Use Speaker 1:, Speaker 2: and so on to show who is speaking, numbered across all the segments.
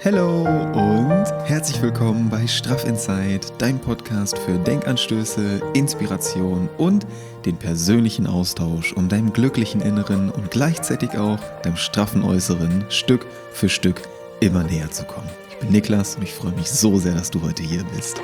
Speaker 1: Hallo und herzlich willkommen bei Straff Inside, dein Podcast für Denkanstöße, Inspiration und den persönlichen Austausch, um deinem glücklichen Inneren und gleichzeitig auch deinem straffen Äußeren Stück für Stück immer näher zu kommen. Ich bin Niklas und ich freue mich so sehr, dass du heute hier bist.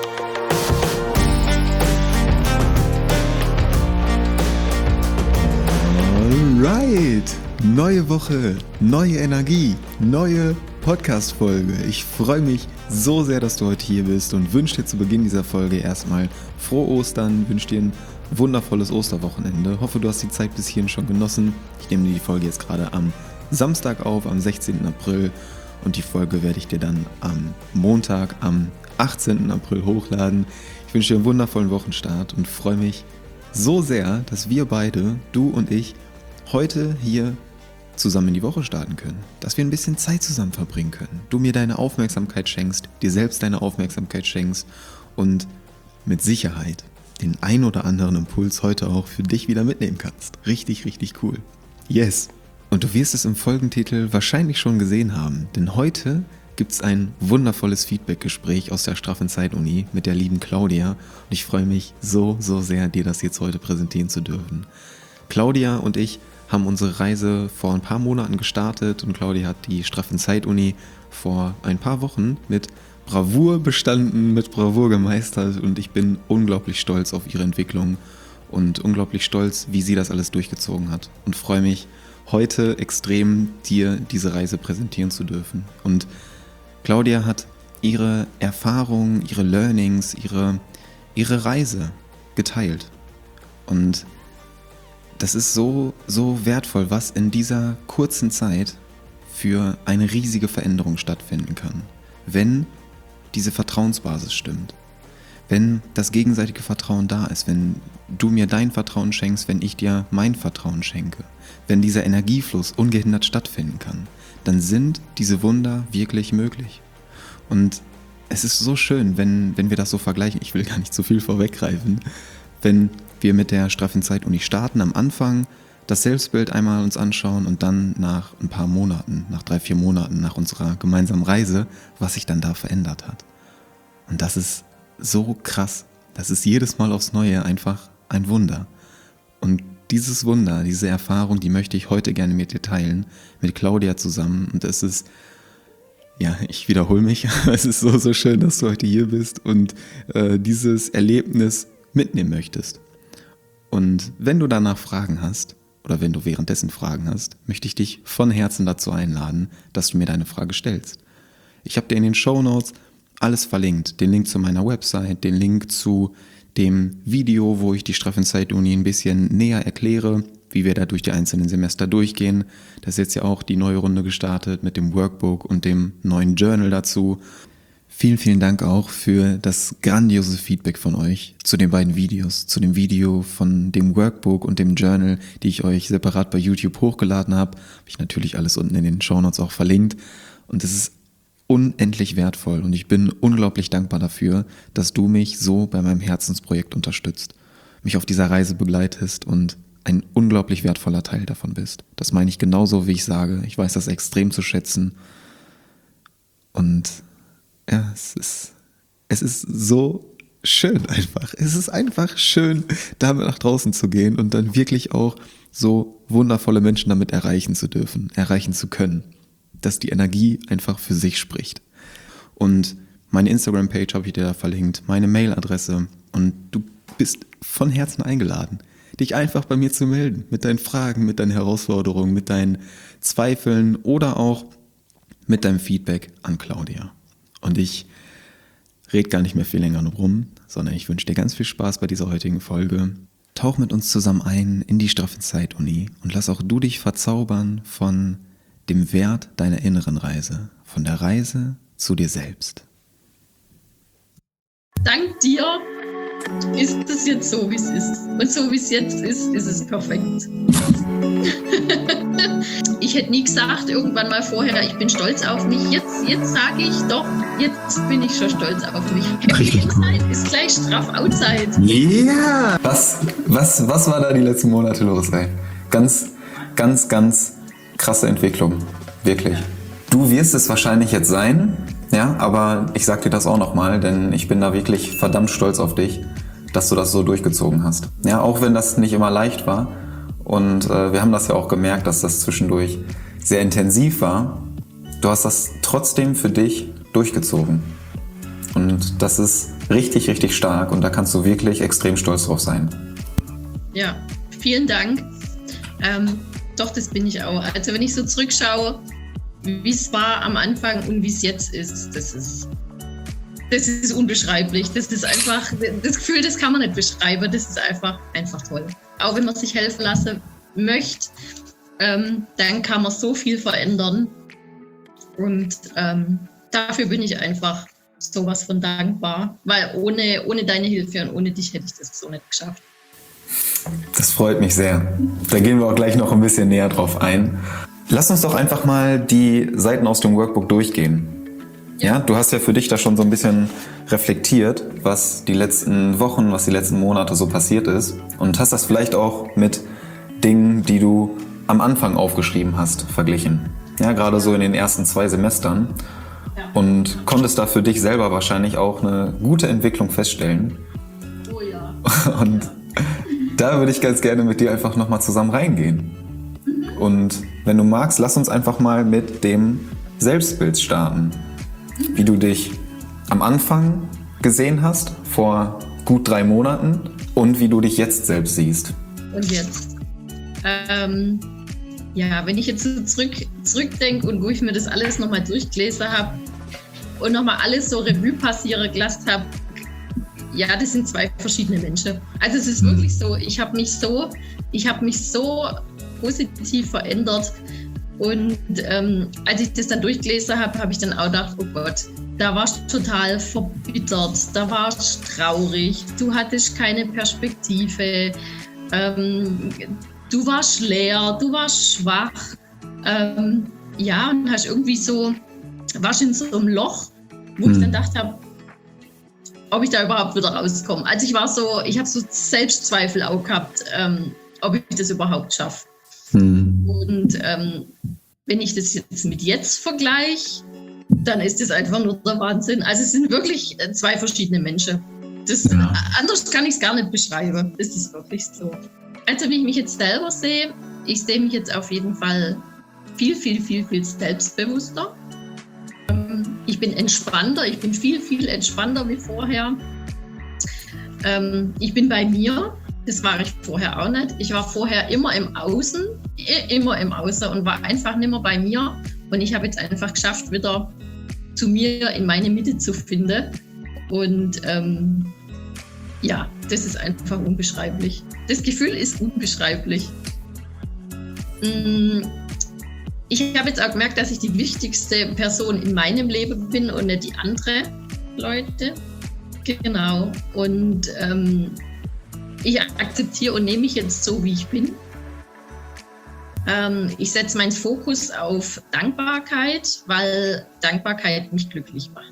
Speaker 1: Alright, neue Woche, neue Energie, neue Podcast-Folge. Ich freue mich so sehr, dass du heute hier bist und wünsche dir zu Beginn dieser Folge erstmal frohe Ostern, wünsche dir ein wundervolles Osterwochenende. Hoffe, du hast die Zeit bis hierhin schon genossen. Ich nehme dir die Folge jetzt gerade am Samstag auf, am 16. April und die Folge werde ich dir dann am Montag, am 18. April hochladen. Ich wünsche dir einen wundervollen Wochenstart und freue mich so sehr, dass wir beide, du und ich, heute hier zusammen in die Woche starten können, dass wir ein bisschen Zeit zusammen verbringen können, du mir deine Aufmerksamkeit schenkst, dir selbst deine Aufmerksamkeit schenkst und mit Sicherheit den ein oder anderen Impuls heute auch für dich wieder mitnehmen kannst. Richtig, richtig cool. Yes! Und du wirst es im Folgentitel wahrscheinlich schon gesehen haben, denn heute gibt es ein wundervolles Feedback-Gespräch aus der Straff Inside Uni mit der lieben Claudia und ich freue mich so sehr, dir das jetzt heute präsentieren zu dürfen. Claudia und ich haben unsere Reise vor ein paar Monaten gestartet und Claudia hat die Straff Inside Uni vor ein paar Wochen mit Bravour bestanden, mit Bravour gemeistert und ich bin unglaublich stolz auf ihre Entwicklung und unglaublich stolz, wie sie das alles durchgezogen hat und freue mich heute extrem, dir diese Reise präsentieren zu dürfen. Und Claudia hat ihre Erfahrungen, ihre Learnings, ihre Reise geteilt und das ist so wertvoll, was in dieser kurzen Zeit für eine riesige Veränderung stattfinden kann, wenn diese Vertrauensbasis stimmt, wenn das gegenseitige Vertrauen da ist, wenn du mir dein Vertrauen schenkst, wenn ich dir mein Vertrauen schenke, wenn dieser Energiefluss ungehindert stattfinden kann, dann sind diese Wunder wirklich möglich. Und es ist so schön, wenn wir das so vergleichen, ich will gar nicht zu viel vorweggreifen, wenn wir mit der Straff Inside Uni starten, am Anfang das Selbstbild einmal uns anschauen und dann nach ein paar Monaten, nach 3-4 Monaten nach unserer gemeinsamen Reise, was sich dann da verändert hat. Und das ist so krass. Das ist jedes Mal aufs Neue einfach ein Wunder. Und dieses Wunder, diese Erfahrung, die möchte ich heute gerne mit dir teilen, mit Claudia zusammen. Und es ist, ja, ich wiederhole mich, es ist so schön, dass du heute hier bist und dieses Erlebnis mitnehmen möchtest. Und wenn du danach Fragen hast, oder wenn du währenddessen Fragen hast, möchte ich dich von Herzen dazu einladen, dass du mir deine Frage stellst. Ich habe dir in den Shownotes alles verlinkt, den Link zu meiner Website, den Link zu dem Video, wo ich die Straff Inside Uni ein bisschen näher erkläre, wie wir da durch die einzelnen Semester durchgehen. Da ist jetzt ja auch die neue Runde gestartet mit dem Workbook und dem neuen Journal dazu. Vielen Dank auch für das grandiose Feedback von euch zu den beiden Videos, zu dem Video von dem Workbook und dem Journal, die ich euch separat bei YouTube hochgeladen habe. Habe ich natürlich alles unten in den Shownotes auch verlinkt und es ist unendlich wertvoll und ich bin unglaublich dankbar dafür, dass du mich so bei meinem Herzensprojekt unterstützt, mich auf dieser Reise begleitest und ein unglaublich wertvoller Teil davon bist. Das meine ich genauso, wie ich sage. Ich weiß das extrem zu schätzen und ja, es ist so schön einfach. Es ist einfach schön, damit nach draußen zu gehen und dann wirklich auch so wundervolle Menschen damit erreichen zu dürfen, erreichen zu können. Dass die Energie einfach für sich spricht. Und meine Instagram-Page habe ich dir da verlinkt, meine Mailadresse und du bist von Herzen eingeladen, dich einfach bei mir zu melden, mit deinen Fragen, mit deinen Herausforderungen, mit deinen Zweifeln oder auch mit deinem Feedback an Claudia. Und ich rede gar nicht mehr viel länger rum, sondern ich wünsche dir ganz viel Spaß bei dieser heutigen Folge. Tauch mit uns zusammen ein in die Straff Inside Uni und lass auch du dich verzaubern von dem Wert deiner inneren Reise, von der Reise zu dir selbst.
Speaker 2: Dank dir ist es jetzt so, wie es ist. Und so, wie es jetzt ist, ist es perfekt. Ich hätte nie gesagt, irgendwann mal vorher, ich bin stolz auf mich. Jetzt sage ich doch, jetzt bin ich schon stolz auf mich. Happy Inside ist gleich straff Outside.
Speaker 1: Ja! Yeah. Was war da die letzten Monate los, ey? Ganz krasse Entwicklung. Wirklich. Du wirst es wahrscheinlich jetzt sein, ja, aber ich sag dir das auch nochmal, denn ich bin da wirklich verdammt stolz auf dich, dass du das so durchgezogen hast. Ja, auch wenn das nicht immer leicht war. Und wir haben das ja auch gemerkt, dass das zwischendurch sehr intensiv war. Du hast das trotzdem für dich durchgezogen. Und das ist richtig, richtig stark und da kannst du wirklich extrem stolz drauf sein.
Speaker 2: Ja, vielen Dank. Doch, das bin ich auch. Also wenn ich so zurückschaue, wie es war am Anfang und wie es jetzt ist, das ist unbeschreiblich. Das ist einfach, das Gefühl, das kann man nicht beschreiben. Das ist einfach toll. Auch wenn man sich helfen lassen möchte, dann kann man so viel verändern. Und dafür bin ich einfach sowas von dankbar, weil ohne deine Hilfe und ohne dich hätte ich das so nicht geschafft.
Speaker 1: Das freut mich sehr. Da gehen wir auch gleich noch ein bisschen näher drauf ein. Lass uns doch einfach mal die Seiten aus dem Workbook durchgehen. Ja, du hast ja für dich da schon so ein bisschen reflektiert, was die letzten Wochen, was die letzten Monate so passiert ist und hast das vielleicht auch mit Dingen, die du am Anfang aufgeschrieben hast, verglichen. Ja, gerade so in den ersten 2 Semestern. Und konntest da für dich selber wahrscheinlich auch eine gute Entwicklung feststellen.
Speaker 2: Oh ja.
Speaker 1: Und da würde ich ganz gerne mit dir einfach nochmal zusammen reingehen. Und wenn du magst, lass uns einfach mal mit dem Selbstbild starten. Wie du dich am Anfang gesehen hast, vor gut 3 Monaten, und wie du dich jetzt selbst siehst.
Speaker 2: Und jetzt? Ja, wenn ich jetzt so zurückdenke und wo ich mir das alles nochmal durchgelesen habe und nochmal alles so Revue passieren gelassen habe, ja, das sind 2 verschiedene Menschen. Also es ist wirklich so, ich habe mich so positiv verändert und als ich das dann durchgelesen habe, habe ich dann auch gedacht, oh Gott, da warst du total verbittert, da warst du traurig, du hattest keine Perspektive, du warst leer, du warst schwach, ja, und hast irgendwie so, warst in so einem Loch, wo ich dann gedacht habe, ob ich da überhaupt wieder rauskomme. Also ich habe so Selbstzweifel auch gehabt, ob ich das überhaupt schaffe. Und wenn ich das jetzt mit jetzt vergleiche, dann ist das einfach nur der Wahnsinn. Also es sind wirklich 2 verschiedene Menschen. Anders kann ich es gar nicht beschreiben. Das ist wirklich so. Also wie ich mich jetzt selber sehe, ich sehe mich jetzt auf jeden Fall viel selbstbewusster. Ich bin entspannter, ich bin viel entspannter wie vorher. Ich bin bei mir, das war ich vorher auch nicht. Ich war vorher immer im Außen und war einfach nicht mehr bei mir. Und ich habe jetzt einfach geschafft, wieder zu mir in meine Mitte zu finden. Und ja, das ist einfach unbeschreiblich. Das Gefühl ist unbeschreiblich. Ich habe jetzt auch gemerkt, dass ich die wichtigste Person in meinem Leben bin und nicht die anderen Leute. Genau. Und ich akzeptiere und nehme mich jetzt so, wie ich bin. Ich setze meinen Fokus auf Dankbarkeit, weil Dankbarkeit mich glücklich macht.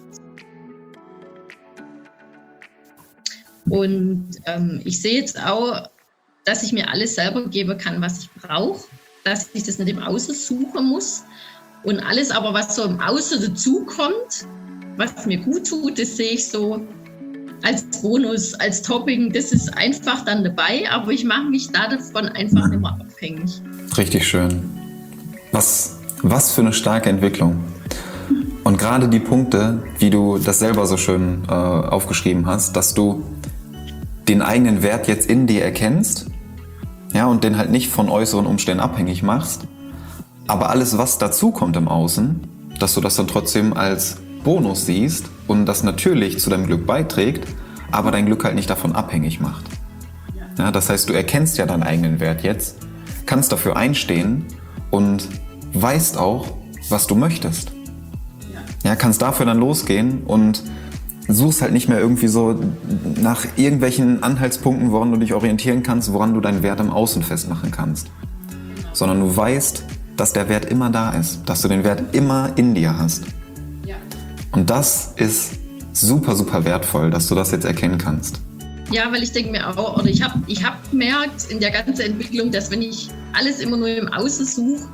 Speaker 2: Und ich sehe jetzt auch, dass ich mir alles selber geben kann, was ich brauche, dass ich das nicht im Außen suchen muss. Und alles aber, was so im Außen dazukommt, was mir gut tut, das sehe ich so als Bonus, als Topping. Das ist einfach dann dabei, aber ich mache mich davon einfach nicht mehr abhängig.
Speaker 1: Richtig schön. Was für eine starke Entwicklung. Und gerade die Punkte, wie du das selber so schön aufgeschrieben hast, dass du den eigenen Wert jetzt in dir erkennst, ja, und den halt nicht von äußeren Umständen abhängig machst, aber alles, was dazu kommt im Außen, dass du das dann trotzdem als Bonus siehst und das natürlich zu deinem Glück beiträgt, aber dein Glück halt nicht davon abhängig macht. Ja, das heißt, du erkennst ja deinen eigenen Wert jetzt, kannst dafür einstehen und weißt auch, was du möchtest. Ja, kannst dafür dann losgehen und suchst halt nicht mehr irgendwie so nach irgendwelchen Anhaltspunkten, woran du dich orientieren kannst, woran du deinen Wert im Außen festmachen kannst. Sondern du weißt, dass der Wert immer da ist, dass du den Wert immer in dir hast.
Speaker 2: Ja.
Speaker 1: Und das ist super, super wertvoll, dass du das jetzt erkennen kannst.
Speaker 2: Ja, weil ich denke mir auch, oder ich hab gemerkt in der ganzen Entwicklung, dass wenn ich alles immer nur im Außen suche,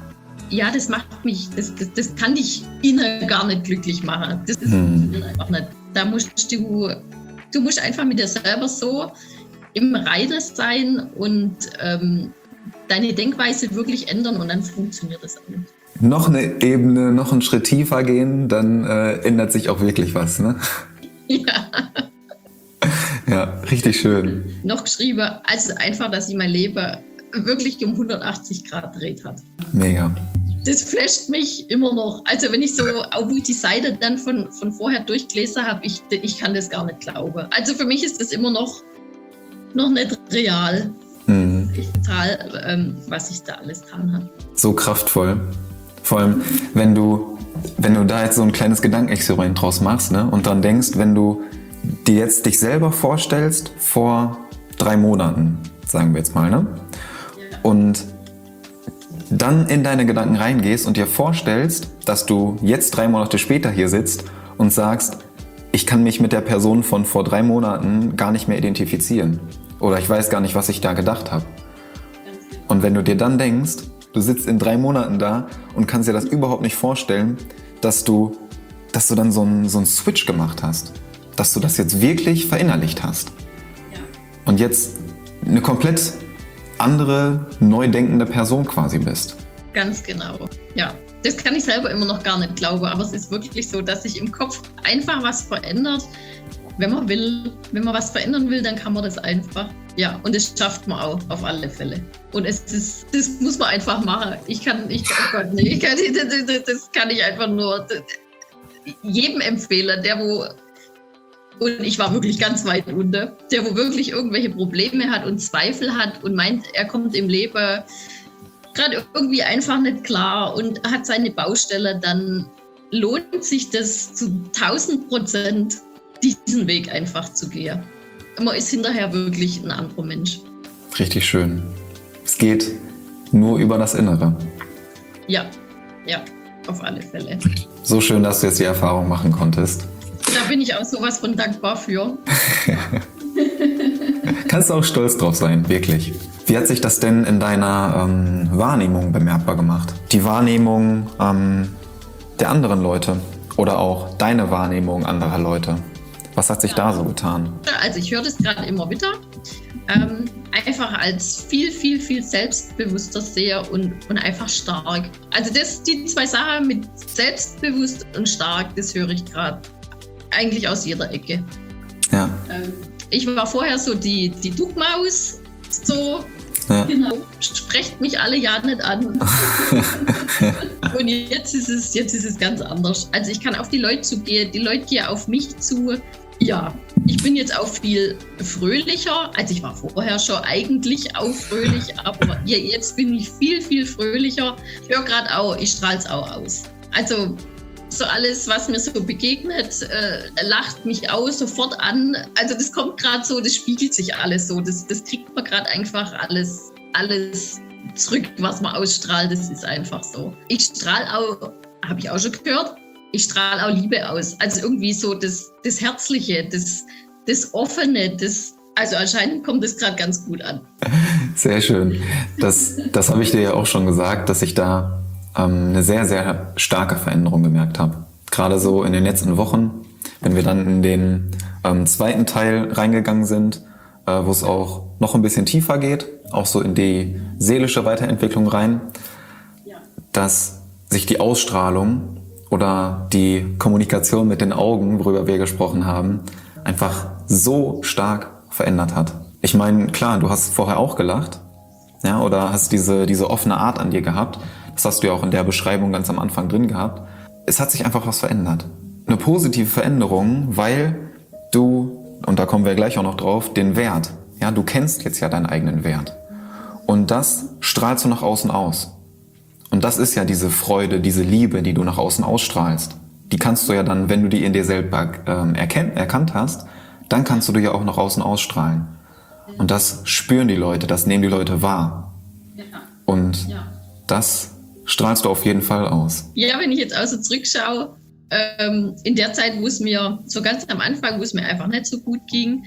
Speaker 2: ja, das macht mich, das kann dich innen gar nicht glücklich machen. Das funktioniert einfach nicht. Da musst du musst einfach mit dir selber so im Reinen sein und deine Denkweise wirklich ändern und dann funktioniert das auch nicht.
Speaker 1: Noch eine Ebene, noch einen Schritt tiefer gehen, dann ändert sich auch wirklich was, ne?
Speaker 2: Ja.
Speaker 1: Ja, richtig schön.
Speaker 2: Noch geschrieben, also einfach, dass sich mein Leben wirklich um 180 Grad dreht hat.
Speaker 1: Mega.
Speaker 2: Das flasht mich immer noch. Also wenn ich so, auch wo ich die Seite dann von vorher durchgelesen habe, ich kann das gar nicht glauben. Also für mich ist das immer noch nicht real. Total, was ich da alles getan habe.
Speaker 1: So kraftvoll. Vor allem, wenn du da jetzt so ein kleines Gedankenexperiment draus machst, ne, und dann denkst, wenn du dir jetzt dich selber vorstellst vor 3 Monaten, sagen wir jetzt mal, ne?
Speaker 2: Ja.
Speaker 1: Und dann in deine Gedanken reingehst und dir vorstellst, dass du jetzt 3 Monate später hier sitzt und sagst, ich kann mich mit der Person von vor 3 Monaten gar nicht mehr identifizieren. Oder ich weiß gar nicht, was ich da gedacht habe. Und wenn du dir dann denkst, du sitzt in 3 Monaten da und kannst dir das überhaupt nicht vorstellen, dass du dann so einen Switch gemacht hast. Dass du das jetzt wirklich verinnerlicht hast.
Speaker 2: Ja.
Speaker 1: Und jetzt eine komplett andere, neu denkende Person quasi bist.
Speaker 2: Ganz genau. Ja, das kann ich selber immer noch gar nicht glauben, aber es ist wirklich so, dass sich im Kopf einfach was verändert. Wenn man was verändern will, dann kann man das einfach. Ja, und das schafft man auch auf alle Fälle. Und das muss man einfach machen. Das kann ich einfach nur jedem empfehlen, und ich war wirklich ganz weit unten, der wo wirklich irgendwelche Probleme hat und Zweifel hat und meint, er kommt im Leben gerade irgendwie einfach nicht klar und hat seine Baustelle, dann lohnt sich das zu 1000%, diesen Weg einfach zu gehen. Man ist hinterher wirklich ein anderer Mensch.
Speaker 1: Richtig schön. Es geht nur über das Innere.
Speaker 2: Ja, auf alle Fälle.
Speaker 1: So schön, dass du jetzt die Erfahrung machen konntest.
Speaker 2: Da bin ich auch sowas von dankbar für.
Speaker 1: Kannst du auch stolz drauf sein, wirklich. Wie hat sich das denn in deiner Wahrnehmung bemerkbar gemacht? Die Wahrnehmung der anderen Leute oder auch deine Wahrnehmung anderer Leute? Was hat sich da so getan?
Speaker 2: Also ich höre das gerade immer wieder. Einfach als viel, viel, viel selbstbewusster sehe und einfach stark. Also die 2 Sachen mit selbstbewusst und stark, das höre ich gerade eigentlich aus jeder Ecke.
Speaker 1: Ja.
Speaker 2: Ich war vorher so die Duckmaus, so,
Speaker 1: ja.
Speaker 2: Genau, sprecht mich alle ja nicht an. Und jetzt ist es ganz anders. Also ich kann auf die Leute zugehen, die Leute gehen auf mich zu. Ja, ich bin jetzt auch viel fröhlicher. Also ich war vorher schon eigentlich auch fröhlich, aber jetzt bin ich viel, viel fröhlicher. Ich höre gerade auch, ich strahle es auch aus. Also so alles, was mir so begegnet, lacht mich auch sofort an. Also das kommt gerade so, das spiegelt sich alles so. Das kriegt man gerade einfach alles zurück, was man ausstrahlt. Das ist einfach so. Ich strahle auch, habe ich auch schon gehört, ich strahle auch Liebe aus. Also irgendwie so das Herzliche, das Offene, also anscheinend kommt das gerade ganz gut an.
Speaker 1: Sehr schön. Das habe ich dir ja auch schon gesagt, dass ich da eine sehr, sehr starke Veränderung gemerkt habe. Gerade so in den letzten Wochen, wenn wir dann in den 2. Teil reingegangen sind, wo es auch noch ein bisschen tiefer geht, auch so in die seelische Weiterentwicklung rein, dass sich die Ausstrahlung oder die Kommunikation mit den Augen, worüber wir gesprochen haben, einfach so stark verändert hat. Ich meine, klar, du hast vorher auch gelacht, ja, oder hast diese offene Art an dir gehabt. Das hast du ja auch in der Beschreibung ganz am Anfang drin gehabt. Es hat sich einfach was verändert. Eine positive Veränderung, weil du, und da kommen wir gleich auch noch drauf, den Wert. Ja, du kennst jetzt ja deinen eigenen Wert. Und das strahlst du nach außen aus. Und das ist ja diese Freude, diese Liebe, die du nach außen ausstrahlst. Die kannst du ja dann, wenn du die in dir selber erkannt hast, dann kannst du die ja auch nach außen ausstrahlen. Und das spüren die Leute, das nehmen die Leute wahr. Und das strahlst du auf jeden Fall aus. Ja,
Speaker 2: wenn ich jetzt also zurückschaue, in der Zeit, wo es mir, so ganz am Anfang, wo es mir einfach nicht so gut ging,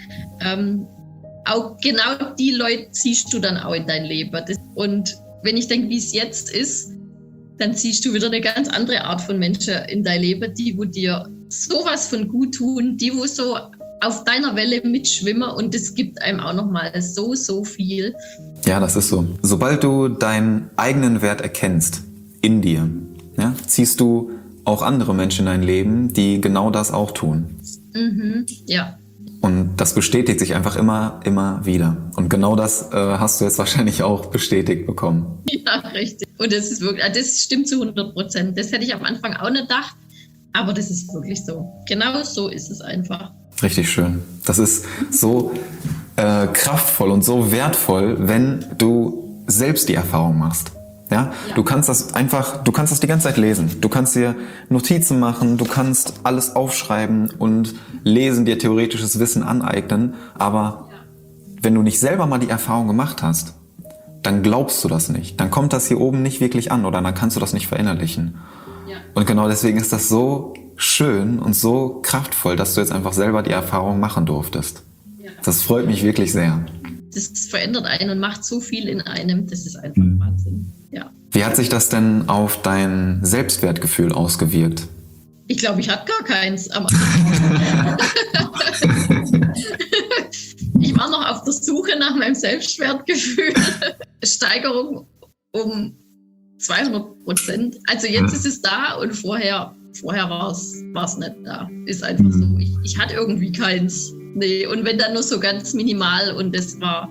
Speaker 2: auch genau die Leute ziehst du dann auch in dein Leben. Und wenn ich denke, wie es jetzt ist, dann siehst du wieder eine ganz andere Art von Menschen in dein Leben, die wo dir sowas von gut tun, die wo so auf deiner Welle mitschwimmen und das gibt einem auch nochmal so viel.
Speaker 1: Ja, das ist so. Sobald du deinen eigenen Wert erkennst in dir, ja, ziehst du auch andere Menschen in dein Leben, die genau das auch tun.
Speaker 2: Ja.
Speaker 1: Und das bestätigt sich einfach immer wieder. Und genau das hast du jetzt wahrscheinlich auch bestätigt bekommen.
Speaker 2: Ja, richtig. Und das ist wirklich, das stimmt zu 100%. Das hätte ich am Anfang auch nicht gedacht, aber das ist wirklich so. Genau so ist es einfach.
Speaker 1: Richtig schön. Das ist so kraftvoll und so wertvoll, wenn du selbst die Erfahrung machst. Ja? Du kannst das die ganze Zeit lesen. Du kannst dir Notizen machen, du kannst alles aufschreiben und lesen, dir theoretisches Wissen aneignen. Aber wenn du nicht selber mal die Erfahrung gemacht hast, dann glaubst du das nicht. Dann kommt das hier oben nicht wirklich an oder dann kannst du das nicht verinnerlichen. Ja. Und genau deswegen ist das so schön und so kraftvoll, dass du jetzt einfach selber die Erfahrung machen durftest. Ja. Das freut mich wirklich sehr.
Speaker 2: Das verändert einen und macht so viel in einem, das ist einfach Wahnsinn. Ja.
Speaker 1: Wie hat sich das denn auf dein Selbstwertgefühl ausgewirkt?
Speaker 2: Ich glaube, ich hatte gar keins am Anfang. Ich war noch auf der Suche nach meinem Selbstwertgefühl. Steigerung um 200%. Also jetzt ist es da und vorher war es nicht da. Ist einfach so. Ich hatte irgendwie keins. Nee, und wenn dann nur so ganz minimal und es war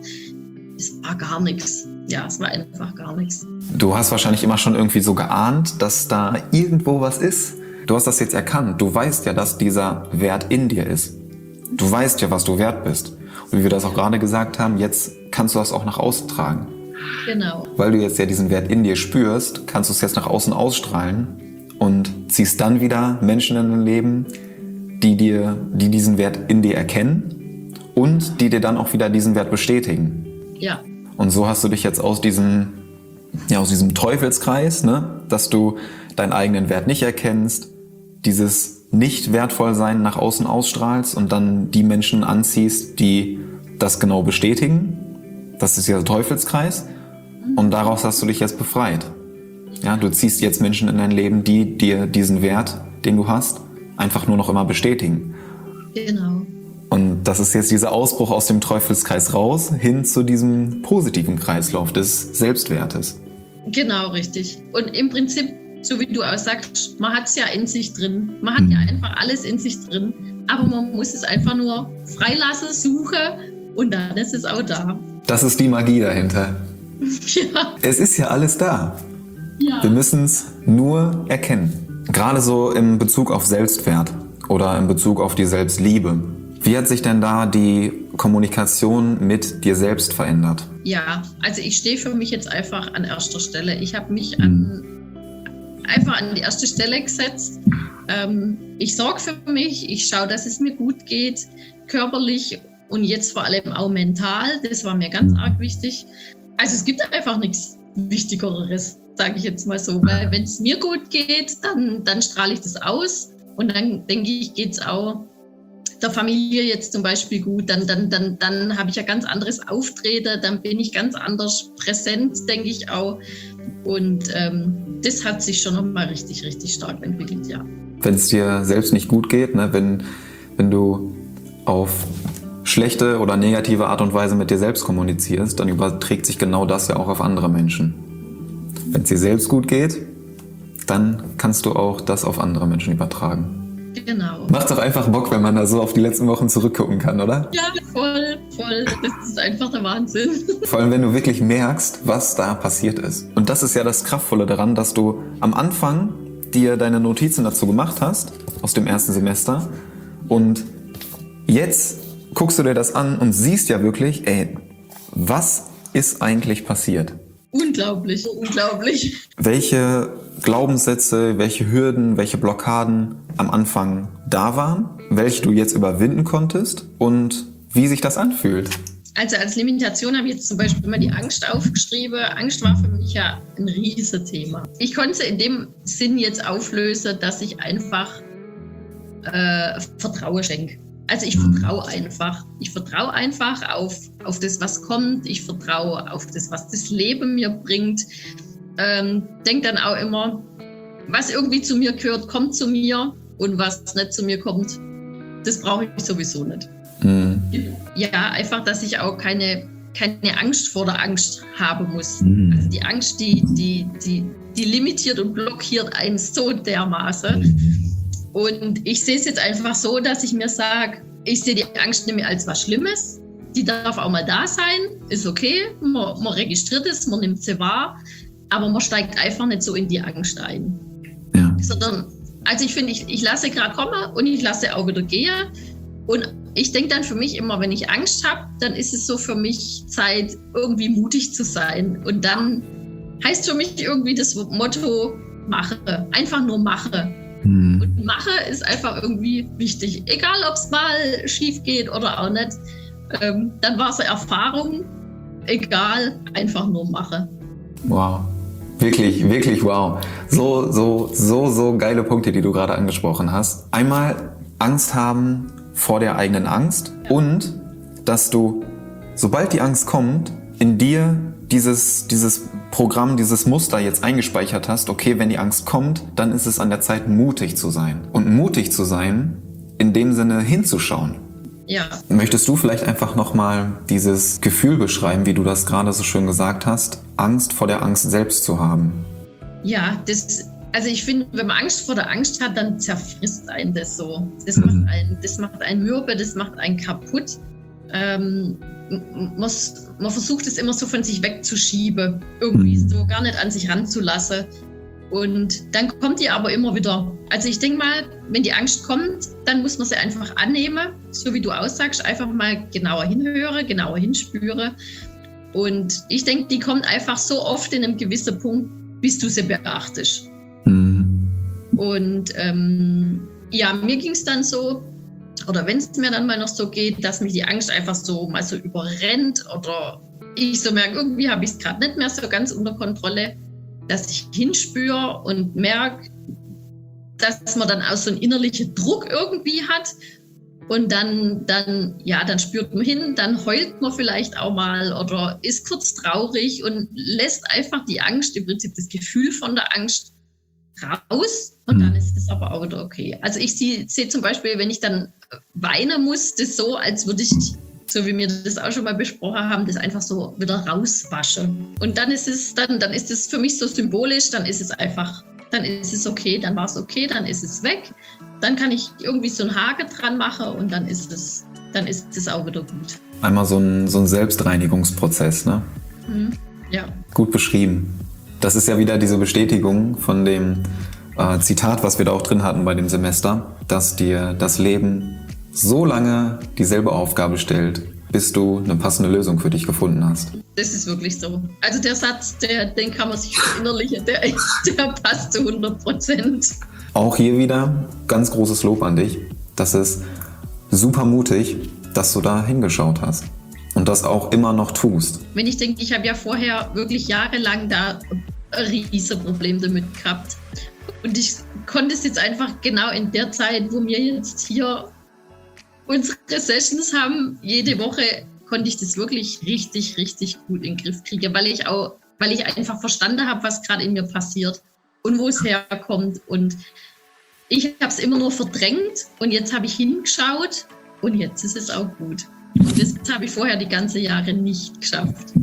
Speaker 2: gar nichts. Ja, es war einfach gar nichts.
Speaker 1: Du hast wahrscheinlich immer schon irgendwie so geahnt, dass da irgendwo was ist. Du hast das jetzt erkannt. Du weißt ja, dass dieser Wert in dir ist. Du weißt ja, was du wert bist. Und wie wir das auch gerade gesagt haben, jetzt kannst du das auch nach außen tragen.
Speaker 2: Genau.
Speaker 1: Weil du jetzt ja diesen Wert in dir spürst, kannst du es jetzt nach außen ausstrahlen und ziehst dann wieder Menschen in dein Leben, die diesen Wert in dir erkennen und die dir dann auch wieder diesen Wert bestätigen.
Speaker 2: Ja.
Speaker 1: Und so hast du dich jetzt aus diesem Teufelskreis, ne, dass du deinen eigenen Wert nicht erkennst, dieses Nicht-Wertvollsein nach außen ausstrahlst und dann die Menschen anziehst, die das genau bestätigen. Das ist ja der Teufelskreis. Und daraus hast du dich jetzt befreit. Ja, du ziehst jetzt Menschen in dein Leben, die dir diesen Wert, den du hast, einfach nur noch immer bestätigen.
Speaker 2: Genau.
Speaker 1: Und das ist jetzt dieser Ausbruch aus dem Teufelskreis raus, hin zu diesem positiven Kreislauf des Selbstwertes.
Speaker 2: Genau, richtig. Und im Prinzip, so wie du auch sagst, man hat es ja in sich drin. Man hat ja einfach alles in sich drin. Aber man muss es einfach nur freilassen, suchen und dann ist es auch da.
Speaker 1: Das ist die Magie dahinter.
Speaker 2: Ja.
Speaker 1: Es ist ja alles da.
Speaker 2: Ja.
Speaker 1: Wir müssen es nur erkennen. Gerade so im Bezug auf Selbstwert oder in Bezug auf die Selbstliebe. Wie hat sich denn da die Kommunikation mit dir selbst verändert?
Speaker 2: Ja, also ich stehe für mich jetzt einfach an erster Stelle. Ich habe mich einfach an die erste Stelle gesetzt. Ich sorge für mich, ich schaue, dass es mir gut geht, körperlich und jetzt vor allem auch mental. Das war mir ganz arg wichtig. Also es gibt einfach nichts Wichtigeres, sage ich jetzt mal so. Weil wenn es mir gut geht, dann strahle ich das aus. Und dann denke ich, geht es auch der Familie jetzt zum Beispiel gut. Dann habe ich ein ganz anderes Auftreten, dann bin ich ganz anders präsent, denke ich auch. Und das hat sich schon nochmal richtig, richtig stark entwickelt, ja.
Speaker 1: Wenn es dir selbst nicht gut geht, ne, wenn du auf schlechte oder negative Art und Weise mit dir selbst kommunizierst, dann überträgt sich genau das ja auch auf andere Menschen. Wenn es dir selbst gut geht, dann kannst du auch das auf andere Menschen übertragen.
Speaker 2: Genau.
Speaker 1: Macht doch einfach Bock, wenn man da so auf die letzten Wochen zurückgucken kann, oder?
Speaker 2: Ja, voll. Das ist einfach der Wahnsinn.
Speaker 1: Vor allem, wenn du wirklich merkst, was da passiert ist. Und das ist ja das Kraftvolle daran, dass du am Anfang dir deine Notizen dazu gemacht hast, aus dem ersten Semester. Und jetzt guckst du dir das an und siehst ja wirklich, was ist eigentlich passiert?
Speaker 2: Unglaublich.
Speaker 1: Welche Glaubenssätze, welche Hürden, welche Blockaden am Anfang da waren, welche du jetzt überwinden konntest und wie sich das anfühlt.
Speaker 2: Also als Limitation habe ich jetzt zum Beispiel immer die Angst aufgeschrieben. Angst war für mich ja ein riesiges Thema. Ich konnte sie in dem Sinn jetzt auflösen, dass ich einfach Vertrauen schenke. Also ich vertraue einfach. Ich vertraue einfach auf das, was kommt. Ich vertraue auf das, was das Leben mir bringt. denke dann auch immer, was irgendwie zu mir gehört, kommt zu mir und was nicht zu mir kommt, das brauche ich sowieso nicht. Mhm. Ja, einfach, dass ich auch keine Angst vor der Angst haben muss. Mhm. Also die Angst, die limitiert und blockiert einen so dermaßen. Mhm. Und ich sehe es jetzt einfach so, dass ich mir sage, ich sehe die Angst nicht mehr als was Schlimmes. Die darf auch mal da sein, ist okay, man registriert es, man nimmt sie wahr, aber man steigt einfach nicht so in die Angst ein. Ja. Sondern, also ich finde, ich lasse gerade kommen und ich lasse auch wieder gehen. Und ich denke dann für mich immer, wenn ich Angst habe, dann ist es so für mich Zeit, irgendwie mutig zu sein. Und dann heißt für mich irgendwie das Motto, mache, einfach nur mache. Und mache ist einfach irgendwie wichtig. Egal, ob es mal schief geht oder auch nicht. Dann war es eine Erfahrung. Egal, einfach nur mache.
Speaker 1: Wow. Wirklich, wirklich wow. So geile Punkte, die du gerade angesprochen hast. Einmal Angst haben vor der eigenen Angst und dass du, sobald die Angst kommt, in dir dieses Programm, dieses Muster jetzt eingespeichert hast, okay, wenn die Angst kommt, dann ist es an der Zeit, mutig zu sein. Und mutig zu sein, in dem Sinne hinzuschauen. Ja. Möchtest du vielleicht einfach nochmal dieses Gefühl beschreiben, wie du das gerade so schön gesagt hast, Angst vor der Angst selbst zu haben?
Speaker 2: Ja, also ich finde, wenn man Angst vor der Angst hat, dann zerfrisst einen das so. Das macht einen mürbe, das macht einen kaputt. Man versucht es immer so von sich wegzuschieben, irgendwie so gar nicht an sich ranzulassen. Und dann kommt die aber immer wieder. Also ich denke mal, wenn die Angst kommt, dann muss man sie einfach annehmen, so wie du aussagst, einfach mal genauer hinhören, genauer hinspüren. Und ich denke, die kommt einfach so oft in einem gewissen Punkt, bis du sie beachtest. Und ja, mir ging es dann so, oder wenn es mir dann mal noch so geht, dass mich die Angst einfach so mal so überrennt oder ich so merke, irgendwie habe ich es gerade nicht mehr so ganz unter Kontrolle, dass ich hinspüre und merke, dass man dann auch so einen innerlichen Druck irgendwie hat und dann spürt man hin, dann heult man vielleicht auch mal oder ist kurz traurig und lässt einfach die Angst, im Prinzip das Gefühl von der Angst raus und dann ist es aber auch wieder okay. Also ich sehe zum Beispiel, wenn ich dann weinen muss, das so, als würde ich, so wie wir das auch schon mal besprochen haben, das einfach so wieder rauswaschen. Und dann ist es für mich so symbolisch, dann ist es einfach, dann ist es okay, dann war es okay, dann ist es weg. Dann kann ich irgendwie so einen Haken dran machen und dann ist es auch wieder gut. Einmal so ein Selbstreinigungsprozess, ne? Ja. Gut beschrieben. Das ist ja wieder diese Bestätigung von dem Zitat, was wir da auch drin hatten bei dem Semester, dass dir das Leben so lange dieselbe Aufgabe stellt, bis du eine passende Lösung für dich gefunden hast. Das ist wirklich so. Also der Satz, den kann man sich verinnerlichen, der passt zu 100%. Auch hier wieder ganz großes Lob an dich. Das ist super mutig, dass du da hingeschaut hast und das auch immer noch tust. Wenn ich denke, ich habe ja vorher wirklich jahrelang da ein riesiges Problem damit gehabt. Und ich konnte es jetzt einfach genau in der Zeit, wo wir jetzt hier unsere Sessions haben, jede Woche konnte ich das wirklich richtig, richtig gut in den Griff kriegen, weil ich einfach verstanden habe, was gerade in mir passiert und wo es herkommt. Und ich habe es immer nur verdrängt und jetzt habe ich hingeschaut und jetzt ist es auch gut. Und das habe ich vorher die ganzen Jahre nicht geschafft.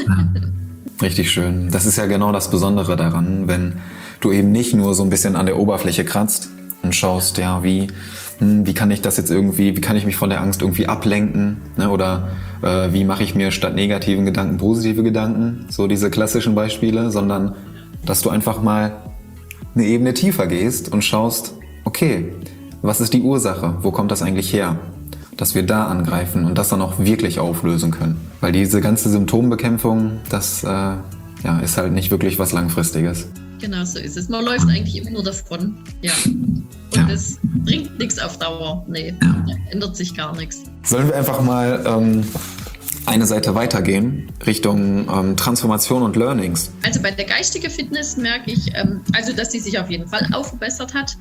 Speaker 2: Richtig schön. Das ist ja genau das Besondere daran, wenn du eben nicht nur so ein bisschen an der Oberfläche kratzt und schaust, ja, wie kann ich das jetzt irgendwie, wie kann ich mich von der Angst irgendwie ablenken, ne? Oder wie mache ich mir statt negativen Gedanken positive Gedanken, so diese klassischen Beispiele, sondern dass du einfach mal eine Ebene tiefer gehst und schaust, okay, was ist die Ursache, wo kommt das eigentlich her? Dass wir da angreifen und das dann auch wirklich auflösen können. Weil diese ganze Symptombekämpfung, das ist halt nicht wirklich was Langfristiges. Genau so ist es. Man läuft eigentlich immer nur davon. Ja. Und es bringt nichts auf Dauer. Nee, da ändert sich gar nichts. Sollen wir einfach mal eine Seite weitergehen, Richtung Transformation und Learnings? Also bei der geistigen Fitness merke ich, dass sie sich auf jeden Fall aufgebessert hat.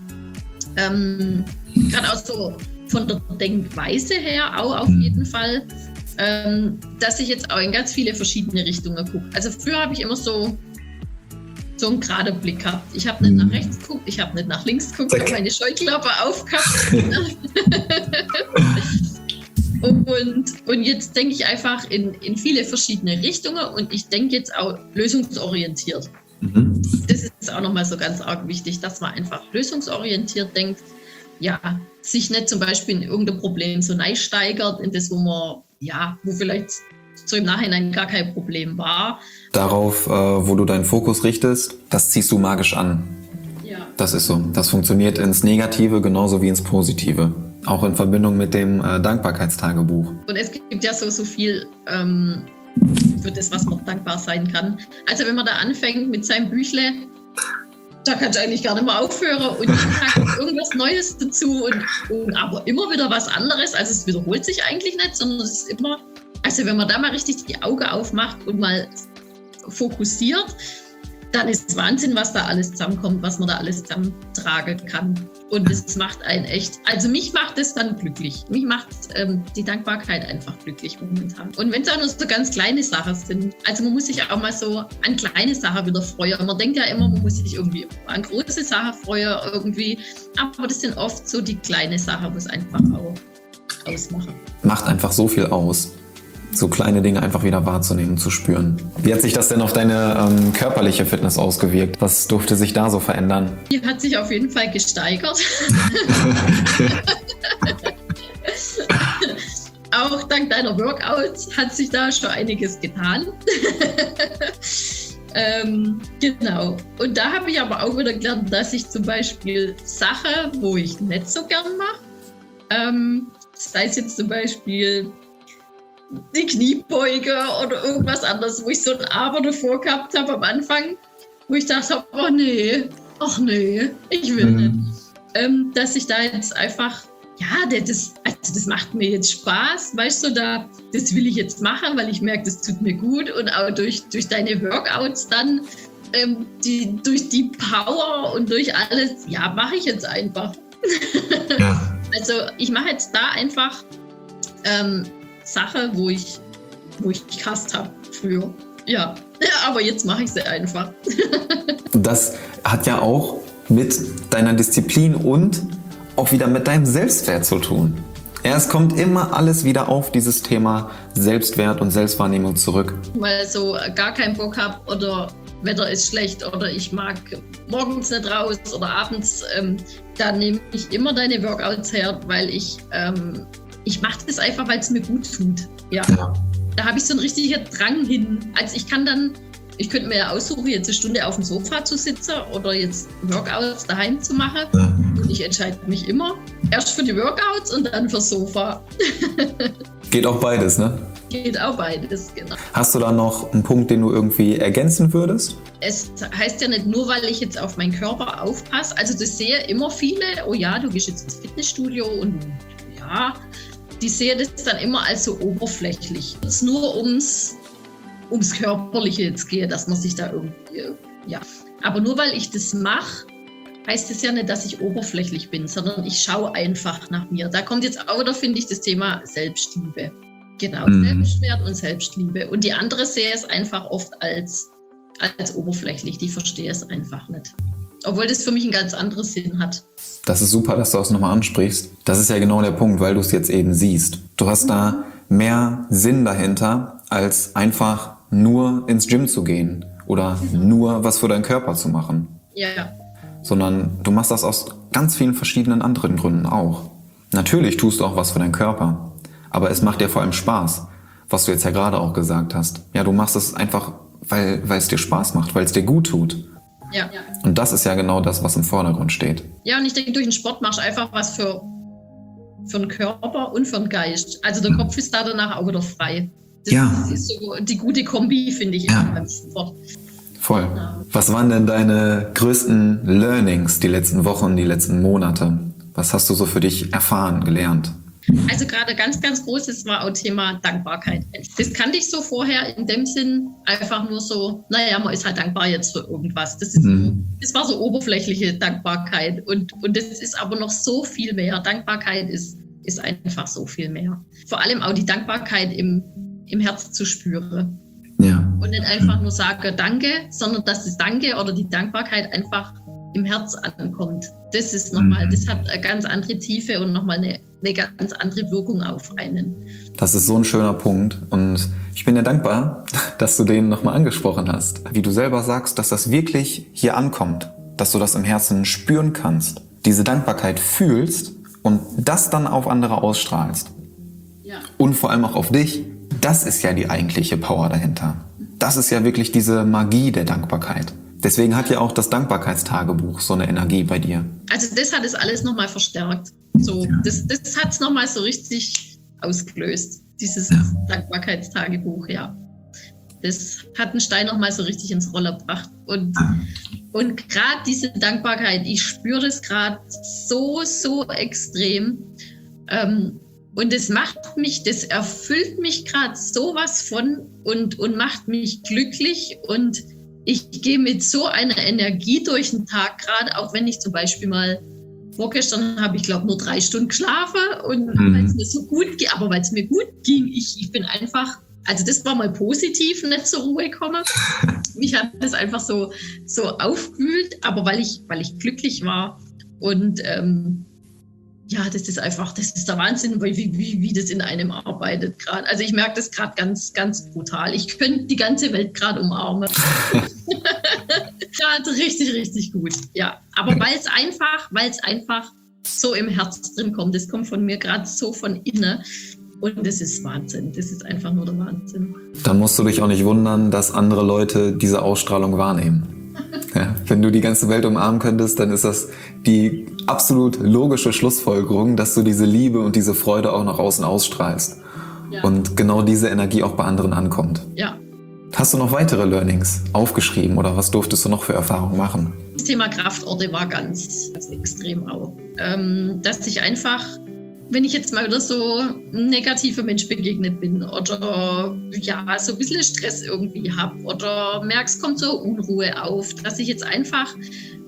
Speaker 2: Gerade auch so von der Denkweise her auch auf jeden Fall, dass ich jetzt auch in ganz viele verschiedene Richtungen gucke. Also früher habe ich immer so so einen geraden Blick gehabt. Ich habe nicht nach rechts geguckt, ich habe nicht nach links geguckt, ich habe meine Scheuklappe aufgehabt. Und jetzt denke ich einfach in viele verschiedene Richtungen und ich denke jetzt auch lösungsorientiert. Das ist auch nochmal so ganz arg wichtig, dass man einfach lösungsorientiert denkt. Ja, sich nicht zum Beispiel in irgendein Problem so steigert, in das, wo vielleicht so im Nachhinein gar kein Problem war.
Speaker 1: Darauf, wo du deinen Fokus richtest, das ziehst du magisch an.
Speaker 2: Ja.
Speaker 1: Das ist so. Das funktioniert ins Negative genauso wie ins Positive. Auch in Verbindung mit dem Dankbarkeitstagebuch.
Speaker 2: Und es gibt ja so viel für das, was man dankbar sein kann. Also wenn man da anfängt mit seinem Büchle, da kannst du eigentlich gar nicht mehr aufhören und jeden Tag irgendwas Neues dazu und aber immer wieder was anderes. Also es wiederholt sich eigentlich nicht, sondern es ist immer, also wenn man da mal richtig die Augen aufmacht und mal fokussiert, dann ist es Wahnsinn, was da alles zusammenkommt, was man da alles zusammentragen kann. Und das macht einen echt, also mich macht es dann glücklich. Mich macht die Dankbarkeit einfach glücklich momentan. Und wenn es auch nur so ganz kleine Sachen sind, also man muss sich auch mal so an kleine Sachen wieder freuen. Man denkt ja immer, man muss sich irgendwie an große Sachen freuen irgendwie. Aber das sind oft so die kleinen Sachen, wo es einfach auch ausmachen.
Speaker 1: Macht einfach so viel aus. So kleine Dinge einfach wieder wahrzunehmen, zu spüren. Wie hat sich das denn auf deine körperliche Fitness ausgewirkt? Was durfte sich da so verändern?
Speaker 2: Die hat sich auf jeden Fall gesteigert. Auch dank deiner Workouts hat sich da schon einiges getan. Genau. Und da habe ich aber auch wieder gelernt, dass ich zum Beispiel Sachen, wo ich nicht so gern mache, sei es jetzt zum Beispiel die Kniebeuge oder irgendwas anderes, wo ich so ein Aber davor gehabt habe am Anfang, wo ich dachte, oh nee, ach nee, ich will nicht. Dass ich da jetzt einfach, ja, das macht mir jetzt Spaß, weißt du, das will ich jetzt machen, weil ich merke, das tut mir gut und auch durch deine Workouts dann, durch die Power und durch alles, ja, mache ich jetzt einfach. Ja. Also ich mache jetzt da einfach Sache, wo ich gehasst habe früher. Ja, aber jetzt mache ich sie einfach.
Speaker 1: Das hat ja auch mit deiner Disziplin und auch wieder mit deinem Selbstwert zu tun. Ja, es kommt immer alles wieder auf dieses Thema Selbstwert und Selbstwahrnehmung zurück.
Speaker 2: Weil so gar keinen Bock habe oder Wetter ist schlecht oder ich mag morgens nicht raus oder abends, da nehme ich immer deine Workouts her, weil ich mache das einfach, weil es mir gut tut. Ja. Da habe ich so einen richtigen Drang hin. Also ich könnte mir ja aussuchen, jetzt eine Stunde auf dem Sofa zu sitzen oder jetzt Workouts daheim zu machen. Ja. Und ich entscheide mich immer erst für die Workouts und dann fürs Sofa.
Speaker 1: Geht auch beides, ne?
Speaker 2: Geht auch beides, genau.
Speaker 1: Hast du da noch einen Punkt, den du irgendwie ergänzen würdest?
Speaker 2: Es heißt ja nicht nur, weil ich jetzt auf meinen Körper aufpasse. Also das sehe immer viele, oh ja, du gehst jetzt ins Fitnessstudio und ja, die sehen das dann immer als so oberflächlich. Es nur ums Körperliche jetzt geht, dass man sich da irgendwie, ja. Aber nur weil ich das mache, heißt es ja nicht, dass ich oberflächlich bin, sondern ich schaue einfach nach mir. Da kommt jetzt auch wieder, finde ich, das Thema Selbstliebe. Genau, Selbstwert und Selbstliebe. Und die andere sehe es einfach oft als oberflächlich, die verstehe es einfach nicht. Obwohl das für mich einen ganz anderen Sinn hat. Das ist super, dass du das nochmal ansprichst. Das ist ja genau der Punkt, weil du es jetzt eben siehst. Du hast da mehr Sinn dahinter, als einfach nur ins Gym zu gehen oder nur was für deinen Körper zu machen. Ja. Sondern du machst das aus ganz vielen verschiedenen anderen Gründen auch. Natürlich tust du auch was für deinen Körper, aber es macht dir vor allem Spaß, was du jetzt ja gerade auch gesagt hast. Ja, du machst es einfach, weil es dir Spaß macht, weil es dir gut tut. Ja. Und das ist ja genau das, was im Vordergrund steht. Ja, und ich denke, durch den Sport machst du einfach was für den Körper und für den Geist. Also der Kopf ist da danach auch wieder frei. Das ist so die gute Kombi, finde ich, beim Sport. Voll. Ja. Was waren denn deine größten Learnings die letzten Wochen, die letzten Monate? Was hast du so für dich erfahren, gelernt? Also gerade ganz, ganz großes war auch Thema Dankbarkeit. Das kannte ich so vorher in dem Sinn einfach nur so, naja, man ist halt dankbar jetzt für irgendwas. Das war so oberflächliche Dankbarkeit und das ist aber noch so viel mehr. Dankbarkeit ist einfach so viel mehr. Vor allem auch die Dankbarkeit im Herz zu spüren. Ja. Und nicht einfach nur sage Danke, sondern dass das Danke oder die Dankbarkeit einfach im Herz ankommt. Das ist nochmal, das hat eine ganz andere Tiefe und nochmal eine ganz andere Wirkung auf einen.
Speaker 1: Das ist so ein schöner Punkt und ich bin dir dankbar, dass du den nochmal angesprochen hast. Wie du selber sagst, dass das wirklich hier ankommt, dass du das im Herzen spüren kannst, diese Dankbarkeit fühlst und das dann auf andere ausstrahlst.
Speaker 2: Ja.
Speaker 1: Und vor allem auch auf dich. Das ist ja die eigentliche Power dahinter. Das ist ja wirklich diese Magie der Dankbarkeit. Deswegen hat ja auch das Dankbarkeitstagebuch so eine Energie bei dir.
Speaker 2: Also das hat es alles nochmal verstärkt. So, das hat es nochmal so richtig ausgelöst, dieses Dankbarkeitstagebuch, ja. Das hat einen Stein nochmal so richtig ins Rollen gebracht. Und gerade diese Dankbarkeit, ich spüre das gerade so extrem. Und das das erfüllt mich gerade sowas von und macht mich glücklich. Und ich gehe mit so einer Energie durch den Tag gerade, auch wenn ich zum Beispiel mal vorgestern habe ich glaube nur 3 Stunden geschlafen und weil es mir so gut ging, aber weil es mir gut ging, ich bin einfach, also das war mal positiv, nicht zur Ruhe gekommen. Mich hat das einfach so aufgewühlt, aber weil ich glücklich war und ja, das ist der Wahnsinn, wie das in einem arbeitet gerade. Also ich merke das gerade ganz, ganz brutal. Ich könnte die ganze Welt gerade umarmen. Gerade richtig, richtig gut. Ja, aber weil es einfach so im Herz drin kommt. Das kommt von mir gerade so von innen. Und das ist Wahnsinn. Das ist einfach nur der Wahnsinn.
Speaker 1: Dann musst du dich auch nicht wundern, dass andere Leute diese Ausstrahlung wahrnehmen. Ja, wenn du die ganze Welt umarmen könntest, dann ist das die absolut logische Schlussfolgerung, dass du diese Liebe und diese Freude auch nach außen ausstrahlst. Ja. Und genau diese Energie auch bei anderen ankommt.
Speaker 2: Ja.
Speaker 1: Hast du noch weitere Learnings aufgeschrieben oder was durftest du noch für Erfahrungen machen?
Speaker 2: Das Thema Kraftorte war ganz extrem auch. Dass ich einfach, wenn ich jetzt mal wieder so ein negativer Mensch begegnet bin oder ja, so ein bisschen Stress irgendwie habe oder merke, es kommt so Unruhe auf, dass ich jetzt einfach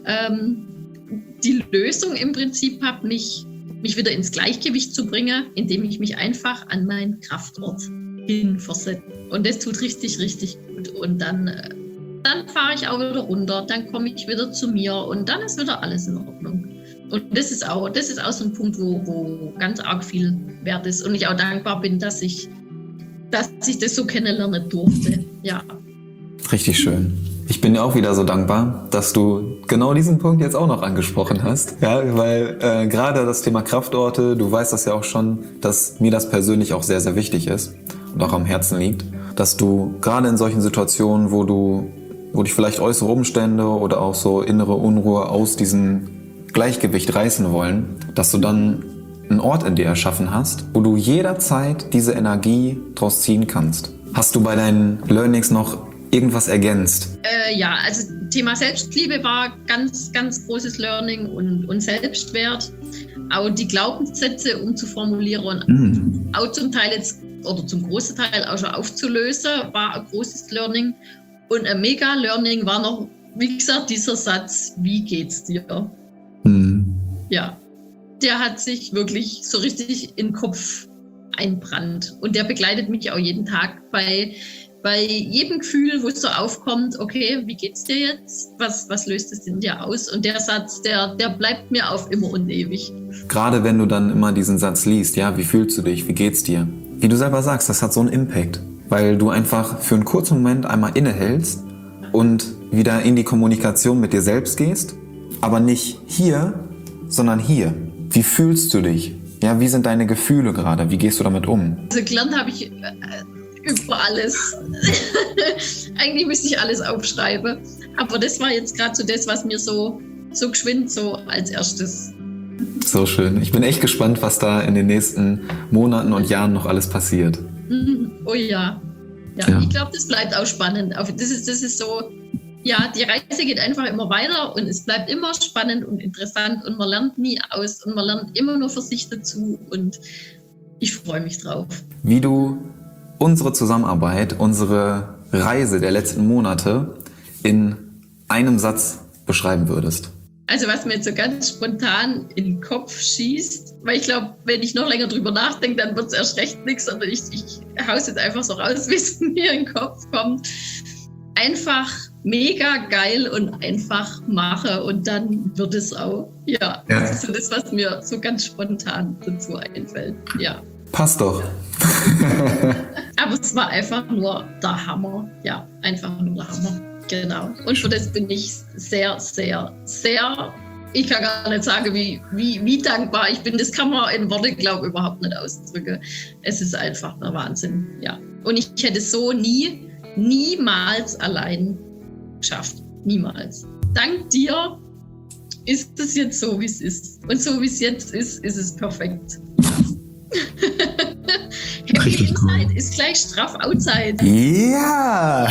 Speaker 2: die Lösung im Prinzip habe, mich wieder ins Gleichgewicht zu bringen, indem ich mich einfach an meinen Kraftort hinversetze. Und das tut richtig, richtig gut. Und dann fahre ich auch wieder runter, dann komme ich wieder zu mir und dann ist wieder alles in Ordnung. Und das ist auch so ein Punkt, wo ganz arg viel wert ist. Und ich auch dankbar bin, dass ich das so kennenlernen durfte. Ja.
Speaker 1: Richtig schön. Ich bin dir auch wieder so dankbar, dass du genau diesen Punkt jetzt auch noch angesprochen hast. Ja, weil gerade das Thema Kraftorte, du weißt das ja auch schon, dass mir das persönlich auch sehr, sehr wichtig ist und auch am Herzen liegt. Dass du gerade in solchen Situationen, wo dich vielleicht äußere Umstände oder auch so innere Unruhe aus diesem Gleichgewicht reißen wollen, dass du dann einen Ort in dir erschaffen hast, wo du jederzeit diese Energie draus ziehen kannst. Hast du bei deinen Learnings noch irgendwas ergänzt?
Speaker 2: Ja, also Thema Selbstliebe war ganz, ganz großes Learning und Selbstwert. Auch die Glaubenssätze umzuformulieren und auch zum Teil jetzt oder zum großen Teil auch schon aufzulösen, war ein großes Learning. Und ein Mega-Learning war noch, wie gesagt, dieser Satz, wie geht's dir? Ja, der hat sich wirklich so richtig in den Kopf einbrannt. Und der begleitet mich auch jeden Tag bei jedem Gefühl, wo es so aufkommt, okay, wie geht's dir jetzt? Was löst es in dir aus? Und der Satz, der bleibt mir auf immer und ewig.
Speaker 1: Gerade wenn du dann immer diesen Satz liest, ja, wie fühlst du dich? Wie geht's dir? Wie du selber sagst, das hat so einen Impact, weil du einfach für einen kurzen Moment einmal innehältst und wieder in die Kommunikation mit dir selbst gehst, aber nicht hier, sondern hier. Wie fühlst du dich? Ja, wie sind deine Gefühle gerade? Wie gehst du damit um?
Speaker 2: Also gelernt habe ich über alles. Eigentlich müsste ich alles aufschreiben. Aber das war jetzt gerade so das, was mir so geschwind so als erstes.
Speaker 1: So schön. Ich bin echt gespannt, was da in den nächsten Monaten und Jahren noch alles passiert.
Speaker 2: Oh ja. Ja. Ich glaube, das bleibt auch spannend. Das ist so, ja, die Reise geht einfach immer weiter und es bleibt immer spannend und interessant und man lernt nie aus und man lernt immer nur für sich dazu und ich freue mich drauf.
Speaker 1: Wie du unsere Zusammenarbeit, unsere Reise der letzten Monate in einem Satz beschreiben würdest?
Speaker 2: Also was mir jetzt so ganz spontan in den Kopf schießt, weil ich glaube, wenn ich noch länger drüber nachdenke, dann wird es erst recht nichts, sondern ich hau's jetzt einfach so raus, wie es mir in den Kopf kommt. einfach mega geil und einfach mache und dann wird es auch. Ja, das ist so das, was mir so ganz spontan dazu einfällt. Ja.
Speaker 1: Passt doch.
Speaker 2: Aber es war einfach nur der Hammer. Ja, einfach nur der Hammer. Genau. Und für das bin ich sehr, sehr, sehr, ich kann gar nicht sagen, wie dankbar ich bin. Das kann man in Worte, glaube ich, überhaupt nicht ausdrücken. Es ist einfach der Wahnsinn. Ja. Und ich hätte so niemals allein geschafft. Niemals. Dank dir ist es jetzt so, wie es ist. Und so, wie es jetzt ist, ist es perfekt. Happy Inside ist gleich straff Outside.
Speaker 1: Ja!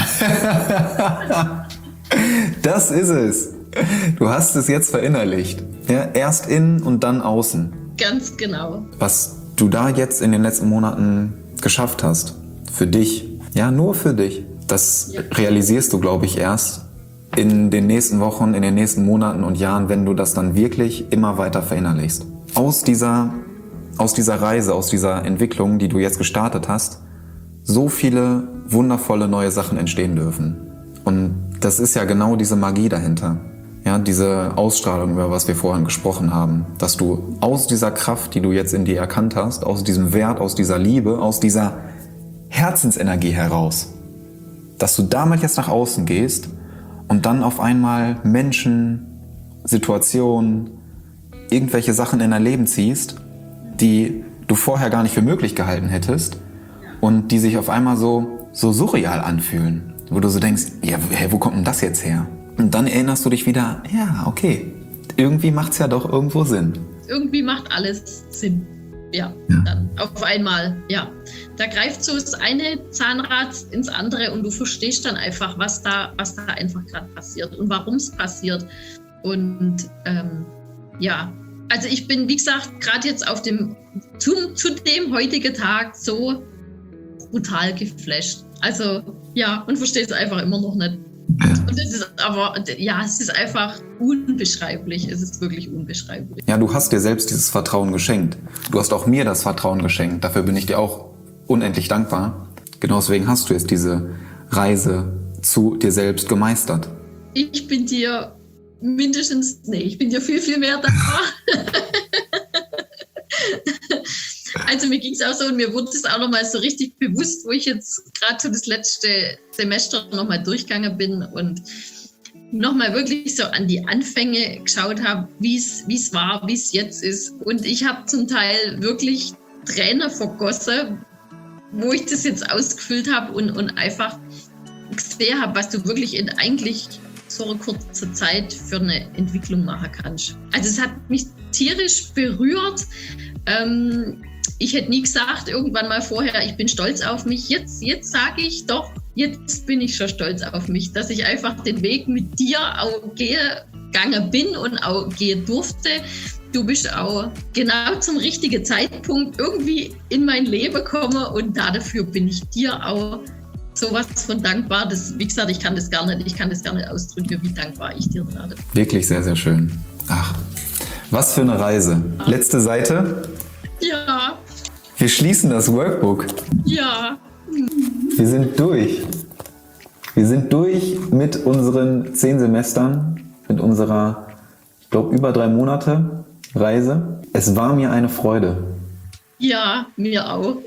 Speaker 1: Das ist es. Du hast es jetzt verinnerlicht. Ja, erst innen und dann außen.
Speaker 2: Ganz genau.
Speaker 1: Was du da jetzt in den letzten Monaten geschafft hast, für dich, ja, nur für dich, das realisierst du, glaube ich, erst in den nächsten Wochen, in den nächsten Monaten und Jahren, wenn du das dann wirklich immer weiter verinnerlichst. Aus dieser Reise, aus dieser Entwicklung, die du jetzt gestartet hast, so viele wundervolle neue Sachen entstehen dürfen. Und das ist ja genau diese Magie dahinter. Ja, diese Ausstrahlung, über was wir vorhin gesprochen haben, dass du aus dieser Kraft, die du jetzt in dir erkannt hast, aus diesem Wert, aus dieser Liebe, aus dieser Herzensenergie heraus, dass du damit jetzt nach außen gehst und dann auf einmal Menschen, Situationen, irgendwelche Sachen in dein Leben ziehst, die du vorher gar nicht für möglich gehalten hättest und die sich auf einmal so surreal anfühlen, wo du so denkst, ja, wo kommt denn das jetzt her? Und dann erinnerst du dich wieder, ja, okay, irgendwie macht's ja doch irgendwo Sinn.
Speaker 2: Irgendwie macht alles Sinn. Ja, dann auf einmal, ja. Da greift so das eine Zahnrad ins andere und du verstehst dann einfach, was da einfach gerade passiert und warum es passiert. Und ja, also ich bin, wie gesagt, gerade jetzt auf dem, zu dem heutigen Tag so brutal geflasht. Also ja, und verstehe es einfach immer noch nicht. Und es ist aber, ja, es ist einfach unbeschreiblich. Es ist wirklich unbeschreiblich.
Speaker 1: Ja, du hast dir selbst dieses Vertrauen geschenkt. Du hast auch mir das Vertrauen geschenkt. Dafür bin ich dir auch unendlich dankbar. Genau deswegen hast du jetzt diese Reise zu dir selbst gemeistert.
Speaker 2: Ich bin dir ich bin dir viel, viel mehr dankbar. Also mir ging es auch so und mir wurde es auch nochmal so richtig bewusst, wo ich jetzt gerade so das letzte Semester nochmal durchgegangen bin und nochmal wirklich so an die Anfänge geschaut habe, wie es war, wie es jetzt ist. Und ich habe zum Teil wirklich Tränen vergossen, wo ich das jetzt ausgefüllt habe und einfach gesehen habe, was du wirklich in eigentlich so einer kurzen Zeit für eine Entwicklung machen kannst. Also es hat mich tierisch berührt. Ich hätte nie gesagt, irgendwann mal vorher, ich bin stolz auf mich. Jetzt sage ich doch, jetzt bin ich schon stolz auf mich, dass ich einfach den Weg mit dir auch gegangen bin und auch gehen durfte. Du bist auch genau zum richtigen Zeitpunkt irgendwie in mein Leben gekommen und dafür bin ich dir auch sowas von dankbar. Das, wie gesagt, ich kann das gar nicht ausdrücken, wie dankbar ich dir gerade bin.
Speaker 1: Wirklich sehr, sehr schön. Ach, was für eine Reise. Letzte Seite.
Speaker 2: Ja.
Speaker 1: Wir schließen das Workbook.
Speaker 2: Ja.
Speaker 1: Wir sind durch. Wir sind durch mit unseren 10 Semestern, mit unserer, ich glaube, über 3 Monate Reise. Es war mir eine Freude.
Speaker 2: Ja, mir auch.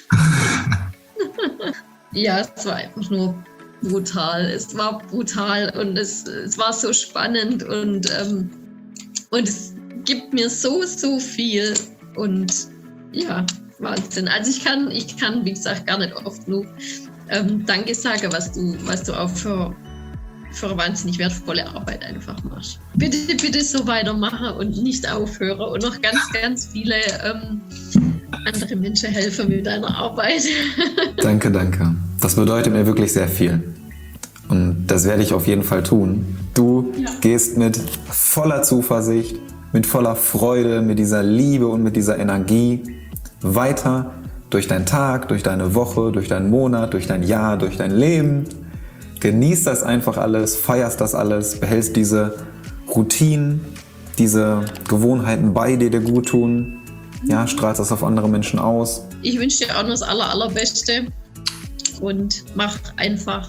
Speaker 2: Ja, es war einfach nur brutal. Es war brutal und es war so spannend und es gibt mir so viel und ja, Wahnsinn. Also ich kann, wie gesagt, gar nicht oft genug Danke sagen, was du auch für eine wahnsinnig wertvolle Arbeit einfach machst. Bitte so weitermachen und nicht aufhören und noch ganz, ganz viele andere Menschen helfen mit deiner Arbeit.
Speaker 1: Danke. Das bedeutet mir wirklich sehr viel. Und das werde ich auf jeden Fall tun. Du gehst mit voller Zuversicht, mit voller Freude, mit dieser Liebe und mit dieser Energie weiter durch deinen Tag, durch deine Woche, durch deinen Monat, durch dein Jahr, durch dein Leben. Genießt das einfach alles, feierst das alles, behältst diese Routinen, diese Gewohnheiten bei dir, die dir gut tun. Ja, strahlst das auf andere Menschen aus.
Speaker 2: Ich wünsche dir auch nur das Allerbeste und mach einfach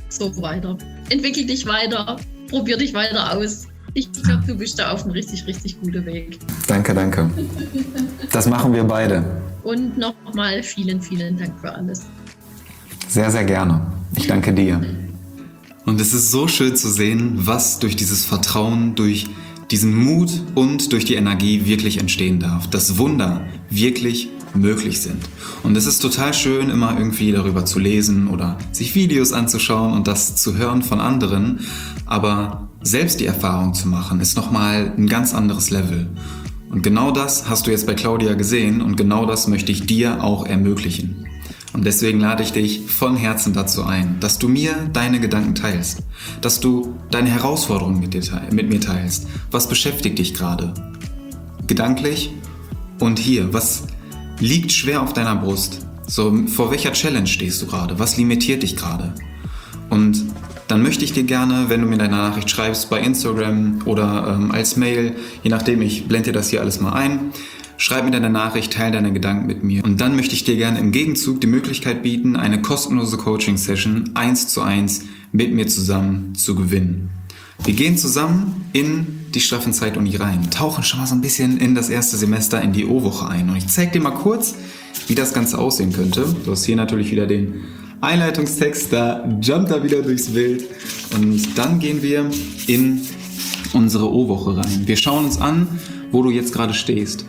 Speaker 2: so weiter. Entwickel dich weiter, probier dich weiter aus. Ich glaube, du bist da auf einem richtig, richtig guten Weg.
Speaker 1: Danke. Das machen wir beide.
Speaker 2: Und nochmal vielen, vielen Dank für alles.
Speaker 1: Sehr, sehr gerne. Ich danke dir. Und es ist so schön zu sehen, was durch dieses Vertrauen, durch diesen Mut und durch die Energie wirklich entstehen darf. Dass Wunder wirklich möglich sind. Und es ist total schön, immer irgendwie darüber zu lesen oder sich Videos anzuschauen und das zu hören von anderen. Aber selbst die Erfahrung zu machen, ist nochmal ein ganz anderes Level. Und genau das hast du jetzt bei Claudia gesehen und genau das möchte ich dir auch ermöglichen. Und deswegen lade ich dich von Herzen dazu ein, dass du mir deine Gedanken teilst, dass du deine Herausforderungen mit mir teilst. Was beschäftigt dich gerade? Gedanklich und hier, was liegt schwer auf deiner Brust? So, vor welcher Challenge stehst du gerade? Was limitiert dich gerade? Und dann möchte ich dir gerne, wenn du mir deine Nachricht schreibst, bei Instagram oder als Mail, je nachdem, ich blende dir das hier alles mal ein, schreib mir deine Nachricht, teile deine Gedanken mit mir. Und dann möchte ich dir gerne im Gegenzug die Möglichkeit bieten, eine kostenlose Coaching-Session 1:1 mit mir zusammen zu gewinnen. Wir gehen zusammen in die Staffenzeit-Uni rein, tauchen schon mal so ein bisschen in das erste Semester, in die O-Woche ein. Und ich zeige dir mal kurz, wie das Ganze aussehen könnte. Du hast hier natürlich wieder den Einleitungstext, da jumpt er wieder durchs Bild. Und dann gehen wir in unsere O-Woche rein. Wir schauen uns an, wo du jetzt gerade stehst,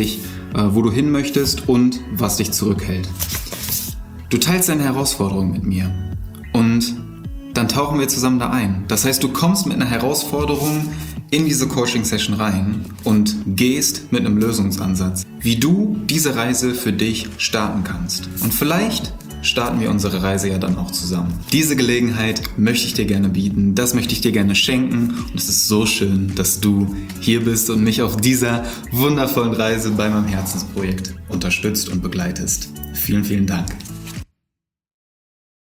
Speaker 1: wo du hin möchtest und was dich zurückhält. Du teilst deine Herausforderung mit mir und dann tauchen wir zusammen da ein. Das heißt, du kommst mit einer Herausforderung in diese Coaching-Session rein und gehst mit einem Lösungsansatz, wie du diese Reise für dich starten kannst. Und vielleicht starten wir unsere Reise ja dann auch zusammen. Diese Gelegenheit möchte ich dir gerne bieten, das möchte ich dir gerne schenken und es ist so schön, dass du hier bist und mich auf dieser wundervollen Reise bei meinem Herzensprojekt unterstützt und begleitest. Vielen, vielen Dank.